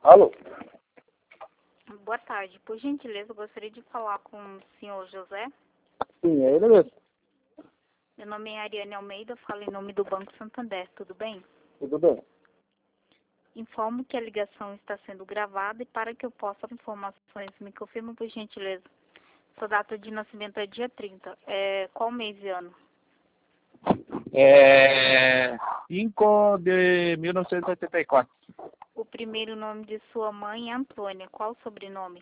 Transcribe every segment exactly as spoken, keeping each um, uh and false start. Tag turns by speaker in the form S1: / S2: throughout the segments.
S1: Alô?
S2: Boa tarde. Por gentileza, eu gostaria de falar com o senhor José.
S1: Sim, é ele mesmo.
S2: Meu nome é Ariane Almeida, falo em nome do Banco Santander, tudo bem?
S1: Tudo bem?
S2: Informo que a ligação está sendo gravada e para que eu possa dar informações, me confirma por gentileza. Sua data de nascimento é dia trinta. É, qual mês e ano?
S1: É cinco de mil novecentos e oitenta e quatro.
S2: O primeiro nome de sua mãe é Antônia. Qual o sobrenome?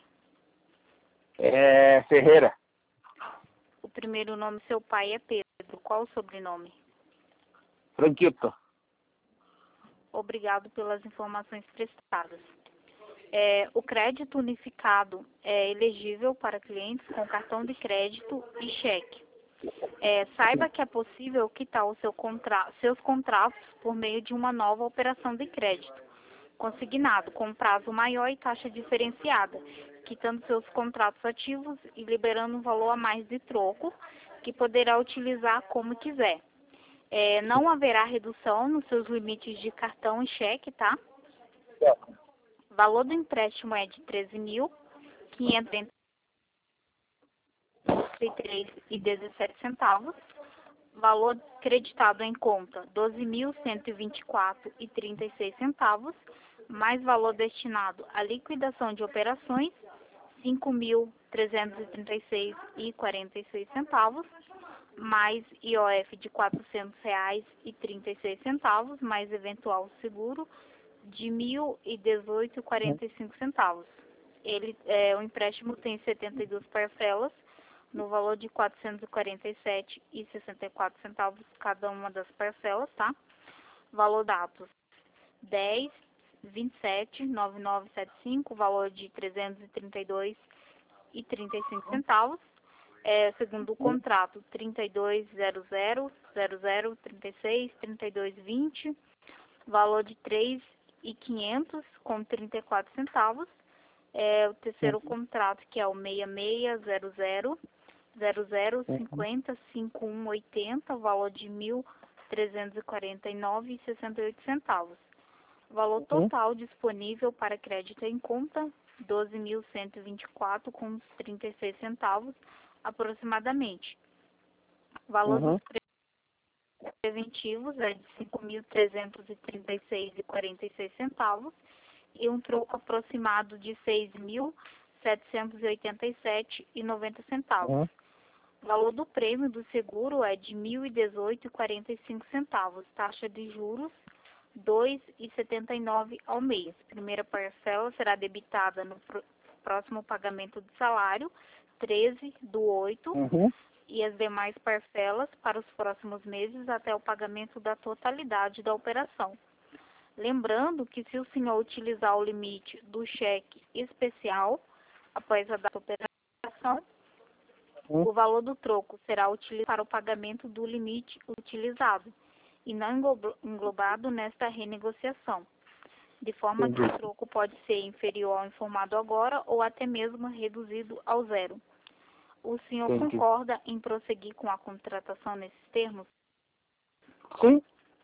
S1: É Ferreira.
S2: O primeiro nome do seu pai é Pedro. Qual o sobrenome?
S1: Franquito.
S2: Obrigado pelas informações prestadas. É, o crédito unificado é elegível para clientes com cartão de crédito e cheque. É, saiba que é possível quitar o seu contra seus contratos por meio de uma nova operação de crédito consignado, com prazo maior e taxa diferenciada, quitando seus contratos ativos e liberando um valor a mais de troco, que poderá utilizar como quiser. É, não haverá redução nos seus limites de cartão e cheque, tá? O valor do empréstimo é de treze mil quinhentos e trinta e três reais e dezessete centavos. Valor creditado em conta, doze mil cento e vinte e quatro reais e trinta e seis centavos, mais valor destinado à liquidação de operações, cinco mil trezentos e trinta e seis reais e quarenta e seis centavos, mais I O F de quatrocentos reais e trinta e seis centavos, mais eventual seguro de mil e dezoito reais e quarenta e cinco centavos. Ele, é, o empréstimo tem setenta e duas parcelas, no valor de quatrocentos e quarenta e sete reais e sessenta e quatro centavos cada uma das parcelas, tá? Valor dados dez, vinte e sete, nove nove sete cinco, valor de trezentos e trinta e dois reais e trinta e cinco centavos. É, segundo o contrato, trinta e dois zero zero zero zero trinta e seis trinta e dois vinte, valor de três mil e quinhentos com trinta e quatro centavos. É, o terceiro contrato, que é o seis seis zero zero zero zero cinquenta cinquenta e um oitenta, valor de mil trezentos e quarenta e nove reais e sessenta e oito centavos. Valor total disponível para crédito em conta, doze mil cento e vinte e quatro reais com trinta e seis centavos aproximadamente. Valor
S1: Uhum.
S2: dos preventivos é de cinco mil trezentos e trinta e seis reais e quarenta e seis centavos e um troco aproximado de seis mil setecentos e oitenta e sete reais e noventa centavos.
S1: Uhum.
S2: O valor do prêmio do seguro é de mil e dezoito reais e quarenta e cinco centavos. Taxa de juros, dois reais e setenta e nove centavos ao mês. Primeira parcela será debitada no pr- próximo pagamento de salário, treze do oito,
S1: Uhum.
S2: e as demais parcelas para os próximos meses até o pagamento da totalidade da operação. Lembrando que se o senhor utilizar o limite do cheque especial após a data da operação, o valor do troco será utilizado para o pagamento do limite utilizado e não englob- englobado nesta renegociação, de forma que o troco pode ser inferior ao informado agora ou até mesmo reduzido ao zero. O senhor
S1: Entendi.
S2: concorda em prosseguir com a contratação nesses termos?
S1: Sim.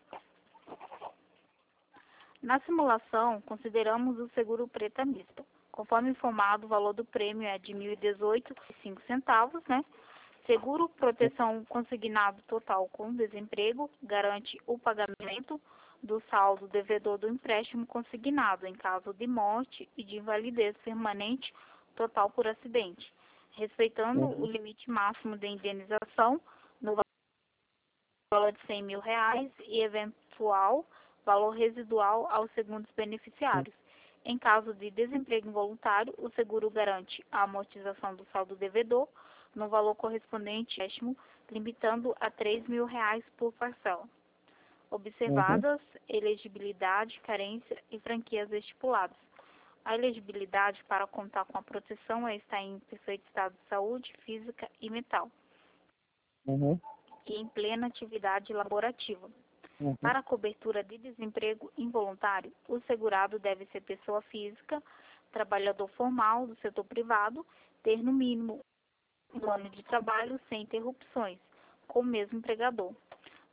S2: Na simulação, consideramos o seguro preta mista. Conforme informado, o valor do prêmio é de mil e dezoito reais e cinco centavos, né? Seguro proteção consignado total com desemprego garante o pagamento do saldo devedor do empréstimo consignado em caso de morte e de invalidez permanente total por acidente, respeitando o limite máximo de indenização no valor de cem mil reais e eventual valor residual aos segundos beneficiários. Em caso de desemprego involuntário, o seguro garante a amortização do saldo devedor no valor correspondente ao empréstimo, limitando a três mil reais por parcela. Observadas elegibilidade, carência e franquias estipuladas. A elegibilidade para contar com a proteção é estar em perfeito estado de saúde física e mental
S1: Uhum.
S2: e em plena atividade laborativa.
S1: Uhum.
S2: Para a cobertura de desemprego involuntário, o segurado deve ser pessoa física, trabalhador formal do setor privado, ter no mínimo um ano de trabalho sem interrupções, com o mesmo empregador.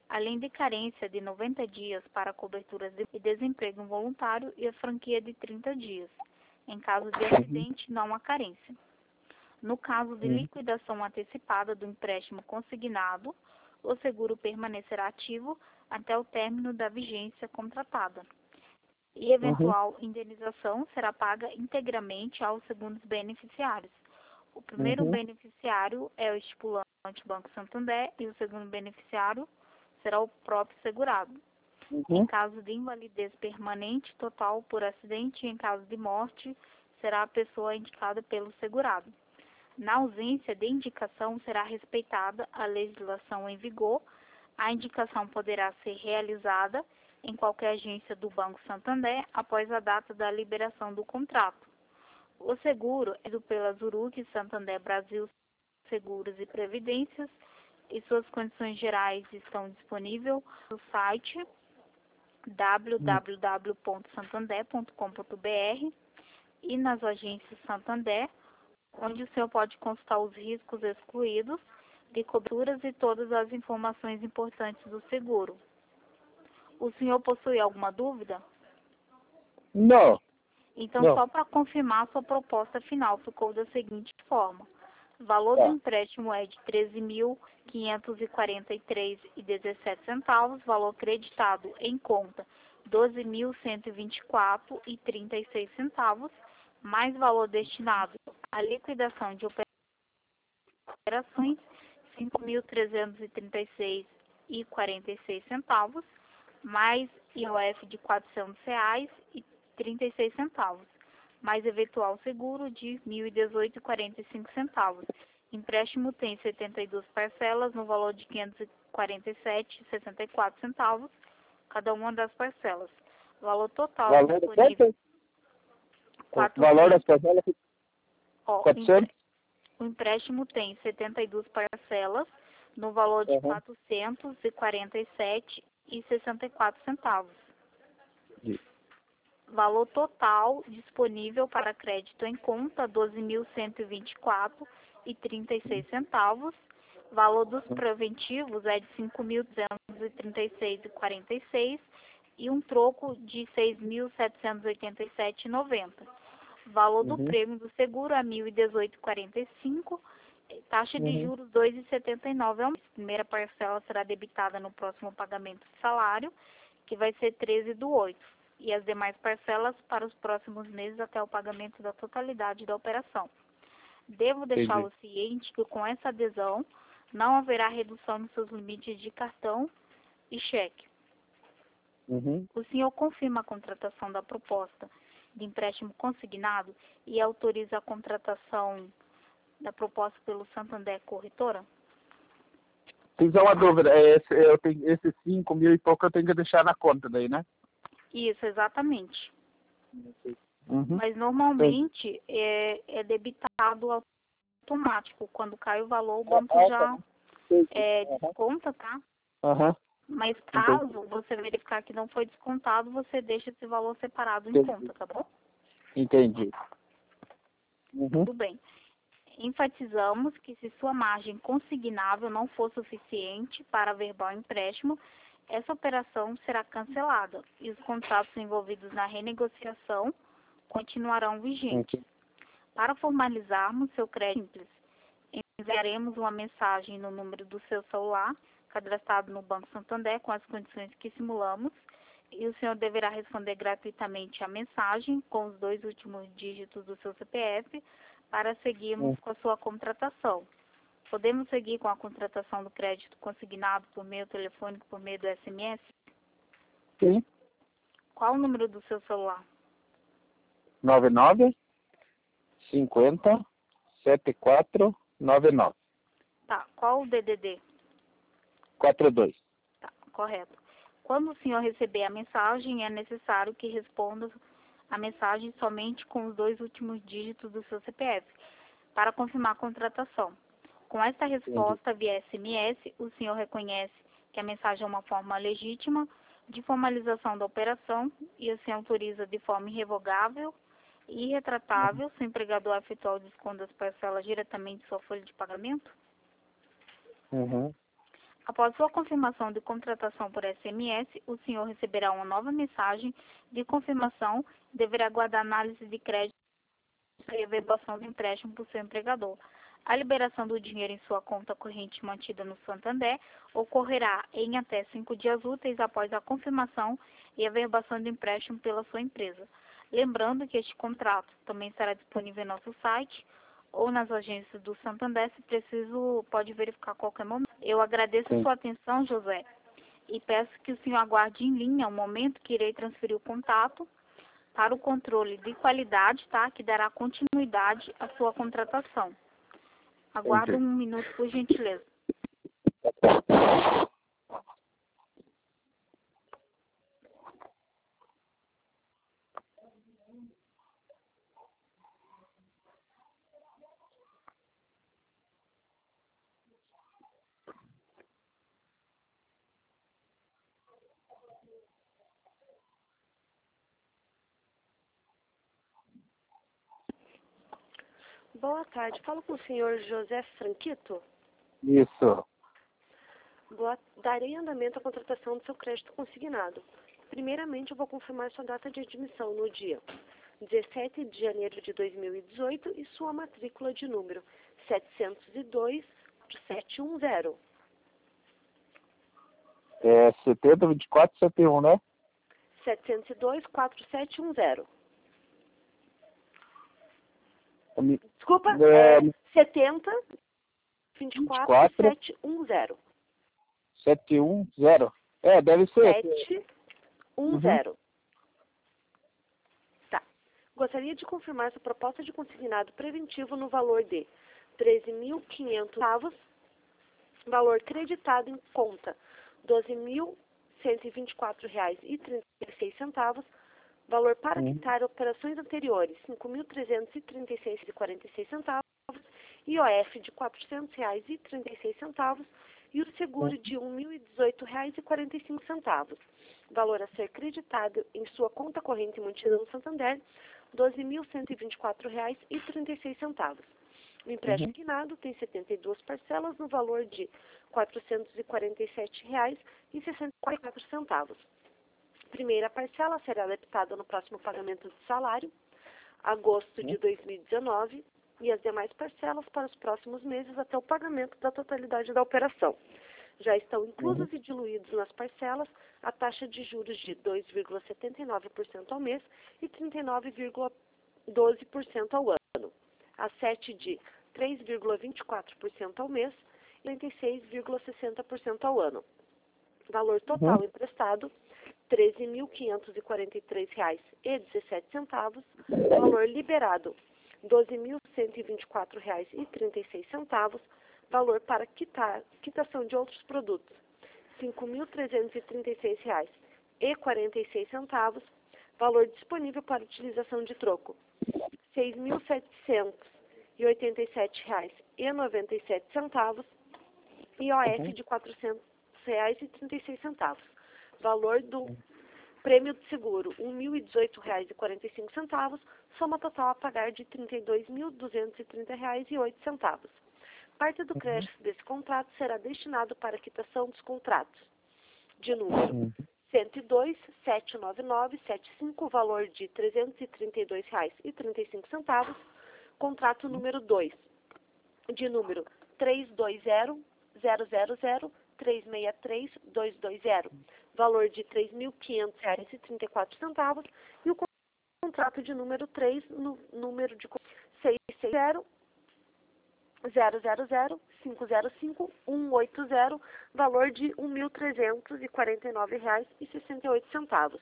S2: além de carência de noventa dias para coberturas de desemprego voluntário e a franquia de trinta dias. Em caso de acidente, não há carência. No caso de liquidação antecipada do empréstimo consignado, o seguro permanecerá ativo até o término da vigência contratada. E eventual indenização será paga integralmente aos segundos beneficiários. O primeiro
S1: Uhum.
S2: beneficiário é o estipulante Banco Santander e o segundo beneficiário será o próprio segurado.
S1: Uhum.
S2: Em caso de invalidez permanente total por acidente e em caso de morte, será a pessoa indicada pelo segurado. Na ausência de indicação, será respeitada a legislação em vigor. A indicação poderá ser realizada em qualquer agência do Banco Santander após a data da liberação do contrato. O seguro é do pela Zurich Santander Brasil Seguros e Previdências e suas condições gerais estão disponíveis no site w w w ponto santander ponto com ponto b r e nas agências Santander, onde o senhor pode consultar os riscos excluídos de coberturas e todas as informações importantes do seguro. O senhor possui alguma dúvida?
S1: Não.
S2: Então,
S1: Não.
S2: só para confirmar, sua proposta final ficou da seguinte forma. O valor
S1: Tá.
S2: do empréstimo é de treze mil quinhentos e quarenta e três reais e dezessete centavos, valor creditado em conta doze mil cento e vinte e quatro reais e trinta e seis centavos, mais valor destinado à liquidação de operações cinco mil trezentos e trinta e seis reais e quarenta e seis centavos, mais I O F de quatrocentos reais e trinta e seis centavos, mais eventual seguro de mil e dezoito reais e quarenta e cinco centavos. Empréstimo tem setenta e duas parcelas no valor de quinhentos e quarenta e sete reais e sessenta e quatro centavos, cada uma das parcelas. Valor total
S1: Valor
S2: disponível
S1: O valor das parcelas é
S2: Ó,
S1: quatrocentos?
S2: O empréstimo tem setenta e duas parcelas no valor de
S1: Uhum.
S2: quatrocentos e quarenta e sete reais e sessenta e quatro centavos.
S1: Isso.
S2: Valor total disponível para crédito em conta doze mil cento e vinte e quatro reais e trinta e seis centavos. Valor dos preventivos é de cinco mil duzentos e trinta e seis reais e quarenta e seis centavos e um troco de seis mil setecentos e oitenta e sete reais e noventa centavos. Valor do
S1: Uhum.
S2: prêmio do seguro é mil e dezoito reais e quarenta e cinco centavos. Taxa de
S1: Uhum.
S2: juros dois reais e setenta e nove centavos. A primeira parcela será debitada no próximo pagamento de salário, que vai ser treze do oito. E as demais parcelas para os próximos meses até o pagamento da totalidade da operação. Devo deixá-lo ciente que com essa adesão não haverá redução nos seus limites de cartão e cheque.
S1: Uhum.
S2: O senhor confirma a contratação da proposta de empréstimo consignado e autoriza a contratação da proposta pelo Santander Corretora?
S1: Tem só uma dúvida. É esse, eu tenho, esses cinco mil e pouco eu tenho que deixar na conta daí, né?
S2: Isso, exatamente.
S1: Uhum.
S2: Mas normalmente é, é debitado automático. Quando cai o valor, o banco já é, desconta, tá?
S1: Aham.
S2: Mas caso você verificar que não foi descontado, você deixa esse valor separado em conta, tá bom?
S1: Entendi. Uhum.
S2: Tudo bem. Enfatizamos que se sua margem consignável não for suficiente para verbal empréstimo, essa operação será cancelada e os contratos envolvidos na renegociação continuarão vigentes. Para formalizarmos seu crédito, enviaremos uma mensagem no número do seu celular, cadastrado no Banco Santander, com as condições que simulamos, e o senhor deverá responder gratuitamente a mensagem com os dois últimos dígitos do seu C P F para seguirmos
S1: Uhum.
S2: com a sua contratação. Podemos seguir com a contratação do crédito consignado por meio telefônico, por meio do S M S?
S1: Sim.
S2: Qual o número do seu celular?
S1: nove nove cinquenta setenta e quatro noventa e nove.
S2: Tá. Qual o D D D?
S1: quarenta e dois.
S2: Tá, correto. Quando o senhor receber a mensagem, é necessário que responda a mensagem somente com os dois últimos dígitos do seu C P F, para confirmar a contratação. Com esta resposta via S M S, o senhor reconhece que a mensagem é uma forma legítima de formalização da operação e assim autoriza de forma irrevogável e irretratável se o empregador efetuar o desconto das parcelas diretamente de sua folha de pagamento?
S1: Uhum.
S2: Após sua confirmação de contratação por S M S, o senhor receberá uma nova mensagem de confirmação e deverá aguardar análise de crédito e averbação do empréstimo por seu empregador. A liberação do dinheiro em sua conta corrente mantida no Santander ocorrerá em até cinco dias úteis após a confirmação e averbação do empréstimo pela sua empresa. Lembrando que este contrato também estará disponível em nosso site ou nas agências do Santander, se preciso, pode verificar a qualquer momento. Eu agradeço a
S1: Sim.
S2: sua atenção, José, e peço que o senhor aguarde em linha o momento que irei transferir o contato para o controle de qualidade, tá? Que dará continuidade à sua contratação. Aguardo
S1: Entendi.
S2: um minuto, por gentileza.
S3: Boa tarde. Falo com o senhor José Franquito.
S1: Isso.
S3: Boa... Darei andamento à contratação do seu crédito consignado. Primeiramente, eu vou confirmar sua data de admissão no dia dezessete de janeiro de dois mil e dezoito e sua matrícula de número setecentos e dois, sete um zero.
S1: É setenta, vinte e quatro, setenta e um, né?
S3: setecentos e dois, quatro sete um zero.
S1: Me-
S3: Desculpa,
S1: É,
S3: é setenta, vinte e quatro,
S1: vinte e quatro.
S3: sete um zero.
S1: sete um zero. É, deve ser.
S3: sete um
S1: Uhum.
S3: zero. Tá. Gostaria de confirmar sua proposta de consignado preventivo no valor de treze mil e quinhentos centavos, valor creditado em conta doze mil cento e vinte e quatro reais e trinta e seis centavos, valor para
S1: Uhum.
S3: quitar operações anteriores cinco mil trezentos e trinta e seis reais e quarenta e seis centavos, I O F de quatrocentos reais e trinta e seis centavos e o seguro de um mil e dezoito reais e quarenta e cinco centavos. Valor a ser creditado em sua conta corrente mantida no Santander, doze mil cento e vinte e quatro reais e trinta e seis centavos. O empréstimo
S1: Uhum.
S3: consignado tem setenta e duas parcelas no valor de quatrocentos e quarenta e sete reais e sessenta e quatro centavos. Primeira parcela será debitada no próximo pagamento de salário, agosto de dois mil e dezenove, e as demais parcelas para os próximos meses até o pagamento da totalidade da operação. Já estão inclusos
S1: Uhum.
S3: e diluídos nas parcelas a taxa de juros de dois vírgula setenta e nove por cento ao mês e trinta e nove vírgula doze por cento ao ano, a sete de três vírgula vinte e quatro por cento ao mês e trinta e seis vírgula sessenta por cento ao ano. Valor total
S1: Uhum.
S3: emprestado, treze mil quinhentos e quarenta e três reais e dezessete centavos. Valor liberado, doze mil cento e vinte e quatro reais e trinta e seis centavos. Valor para quitar, quitação de outros produtos, cinco mil trezentos e trinta e seis reais e quarenta e seis centavos. Valor disponível para utilização de troco, seis mil setecentos e oitenta e sete reais e noventa e sete centavos. I O F
S1: Uhum.
S3: de quatrocentos reais e trinta e seis centavos. Valor do prêmio de seguro, um mil e dezoito reais e quarenta e cinco centavos. Soma total a pagar de trinta e dois mil duzentos e trinta reais e oito centavos. Parte do crédito desse contrato será destinado para a quitação dos contratos de número
S1: Uhum.
S3: cento e dois, setecentos e noventa e nove, setenta e cinco, valor de trezentos e trinta e dois reais e trinta e cinco centavos. Contrato número dois, de número trezentos e vinte, zero zero zero, trezentos e sessenta e três, duzentos e vinte, valor de três mil e quinhentos reais e trinta e quatro centavos. E o contrato de número três, no número de seiscentos e sessenta, zero zero zero, cinco zero cinco, um oito zero, valor de um mil trezentos e quarenta e nove reais e sessenta e oito centavos.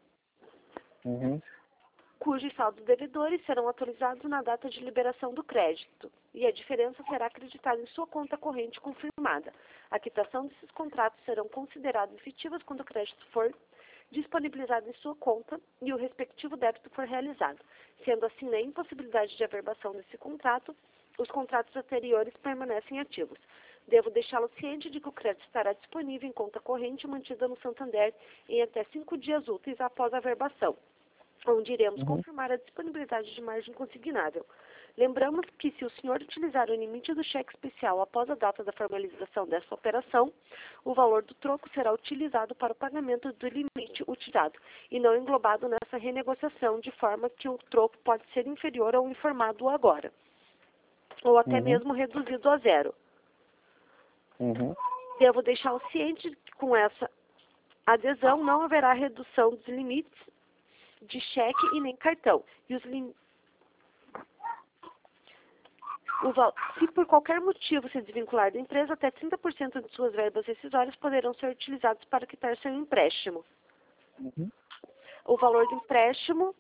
S1: Uhum.
S3: Cujos saldos devedores serão atualizados na data de liberação do crédito, e a diferença será acreditada em sua conta corrente confirmada. A quitação desses contratos serão consideradas efetivas quando o crédito for disponibilizado em sua conta e o respectivo débito for realizado. Sendo assim, na impossibilidade de averbação desse contrato, os contratos anteriores permanecem ativos. Devo deixá-lo ciente de que o crédito estará disponível em conta corrente mantida no Santander em até cinco dias úteis após a averbação. onde iremos
S1: Uhum.
S3: confirmar a disponibilidade de margem consignável. Lembramos que se o senhor utilizar o limite do cheque especial após a data da formalização dessa operação, o valor do troco será utilizado para o pagamento do limite utilizado e não englobado nessa renegociação, de forma que o troco pode ser inferior ao informado agora, ou até
S1: Uhum.
S3: mesmo reduzido a zero.
S1: Uhum.
S3: Devo deixá-lo ciente que com essa adesão não haverá redução dos limites de cheque e nem cartão. E os lim... o val... Se por qualquer motivo se desvincular da empresa, até trinta por cento de suas verbas rescisórias poderão ser utilizados para quitar seu empréstimo.
S1: Uhum.
S3: O valor do empréstimo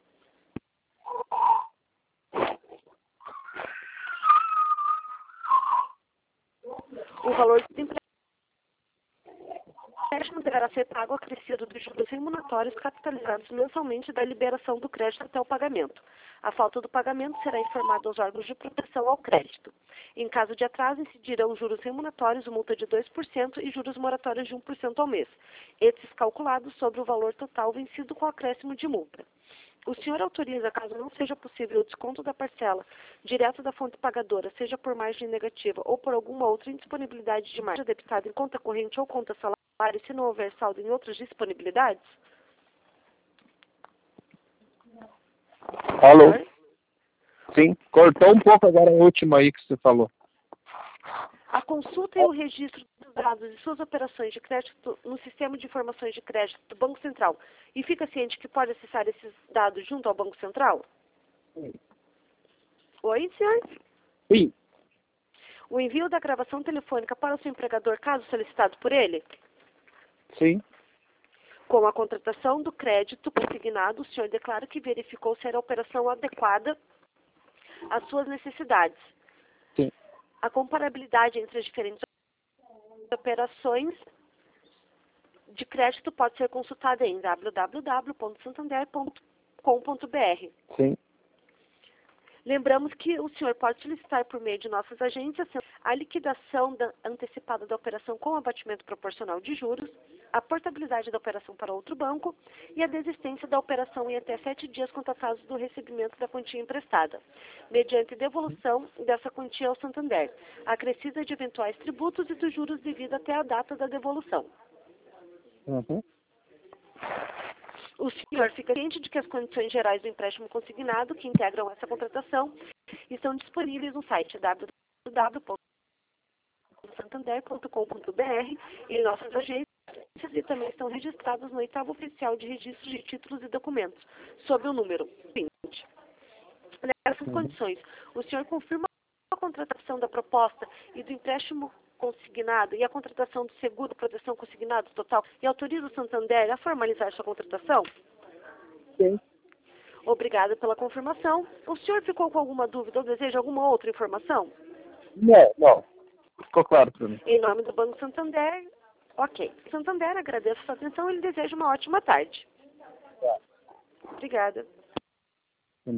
S3: o valor do empréstimo O empréstimo deverá ser pago acrescido dos juros remuneratórios capitalizados mensalmente da liberação do crédito até o pagamento. A falta do pagamento será informado aos órgãos de proteção ao crédito. Em caso de atraso, incidirão juros remuneratórios, multa de dois por cento e juros moratórios de um por cento ao mês, esses calculados sobre o valor total vencido com acréscimo de multa. O senhor autoriza, caso não seja possível o desconto da parcela direto da fonte pagadora, seja por margem negativa ou por alguma outra indisponibilidade de margem debitada em conta corrente ou conta salário, se não houver saldo em outras disponibilidades?
S1: Alô?
S3: Senhor?
S1: Sim, cortou um pouco agora a última aí que você falou.
S3: A consulta e o registro dos dados de suas operações de crédito no sistema de informações de crédito do Banco Central e fica ciente que pode acessar esses dados junto ao Banco Central?
S1: Sim.
S3: Oi, senhor?
S1: Sim.
S3: O envio da gravação telefônica para o seu empregador, caso solicitado por ele?
S1: Sim.
S3: Com a contratação do crédito consignado, o senhor declara que verificou se era a operação adequada às suas necessidades.
S1: Sim.
S3: A comparabilidade entre as diferentes operações de crédito pode ser consultada em w w w ponto santander ponto com ponto b r.
S1: Sim.
S3: Lembramos que o senhor pode solicitar por meio de nossas agências a liquidação da, antecipada da operação com abatimento proporcional de juros, a portabilidade da operação para outro banco e a desistência da operação em até sete dias contatados do recebimento da quantia emprestada, mediante devolução dessa quantia ao Santander, acrescida de eventuais tributos e dos juros devido até a data da devolução.
S1: Uhum.
S3: O senhor fica ciente de que as condições gerais do empréstimo consignado que integram essa contratação estão disponíveis no site w w w ponto santander ponto com ponto b r e em nossas agências e também estão registrados no oitavo oficial de registro de títulos e documentos, sob o número vinte. Nessas condições, o senhor confirma a contratação da proposta e do empréstimo consignado e a contratação do seguro proteção consignado total e autoriza o Santander a formalizar sua contratação?
S1: Sim.
S3: Obrigada pela confirmação. O senhor ficou com alguma dúvida ou deseja alguma outra informação?
S1: Não, não. Ficou claro para mim.
S3: Em nome do Banco Santander, ok. Santander agradece a sua atenção e lhe deseja uma ótima tarde.
S1: Tá.
S3: Obrigada.